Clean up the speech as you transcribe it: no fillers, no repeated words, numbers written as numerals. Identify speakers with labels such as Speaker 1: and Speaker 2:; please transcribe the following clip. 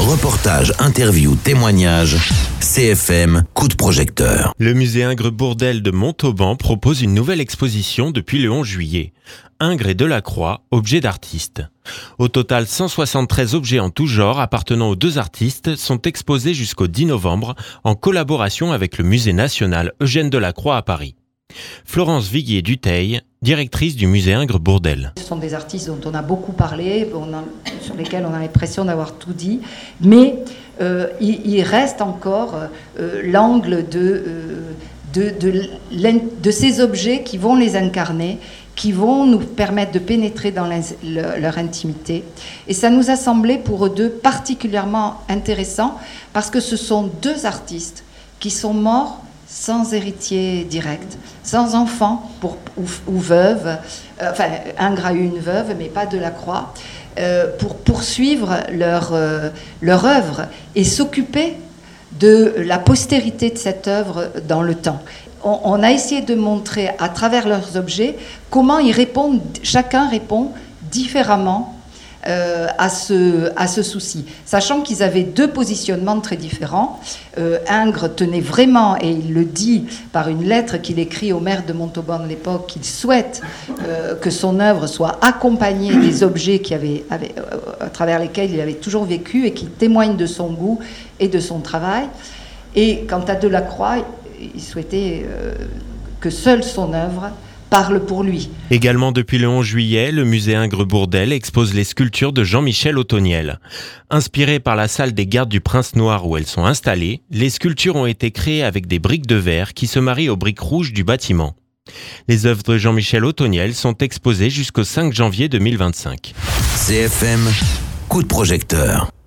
Speaker 1: Reportages, interviews, témoignages, CFM, coup de projecteur.
Speaker 2: Le musée Ingres-Bourdelle de Montauban propose une nouvelle exposition depuis le 11 juillet. Ingres et Delacroix, objets d'artistes. Au total, 173 objets en tout genre appartenant aux deux artistes sont exposés jusqu'au 10 novembre en collaboration avec le musée national Eugène Delacroix à Paris. Florence Viguier-Dutheil, directrice du musée Ingres-Bourdelle.
Speaker 3: Ce sont des artistes dont on a beaucoup parlé, sur lesquels on a l'impression d'avoir tout dit, mais il reste encore l'angle de ces objets qui vont les incarner, qui vont nous permettre de pénétrer dans leur intimité. Et ça nous a semblé pour eux deux particulièrement intéressant parce que ce sont deux artistes qui sont morts sans héritier direct, sans enfant ou veuve, Ingres a eu une veuve, mais pas Delacroix, pour poursuivre leur œuvre et s'occuper de la postérité de cette œuvre dans le temps. On a essayé de montrer à travers leurs objets comment ils répondent, chacun répond différemment à ce souci, sachant qu'ils avaient deux positionnements très différents. Ingres tenait vraiment, et il le dit par une lettre qu'il écrit au maire de Montauban de l'époque, qu'il souhaite que son œuvre soit accompagnée des objets à travers lesquels il avait toujours vécu et qui témoignent de son goût et de son travail. Et quant à Delacroix, il souhaitait que seule son œuvre parle pour lui.
Speaker 2: Également depuis le 11 juillet, le musée Ingres-Bourdelle expose les sculptures de Jean-Michel Othoniel. Inspirées par la salle des gardes du Prince Noir où elles sont installées, les sculptures ont été créées avec des briques de verre qui se marient aux briques rouges du bâtiment. Les œuvres de Jean-Michel Othoniel sont exposées jusqu'au 5 janvier 2025.
Speaker 1: CFM, coup de projecteur.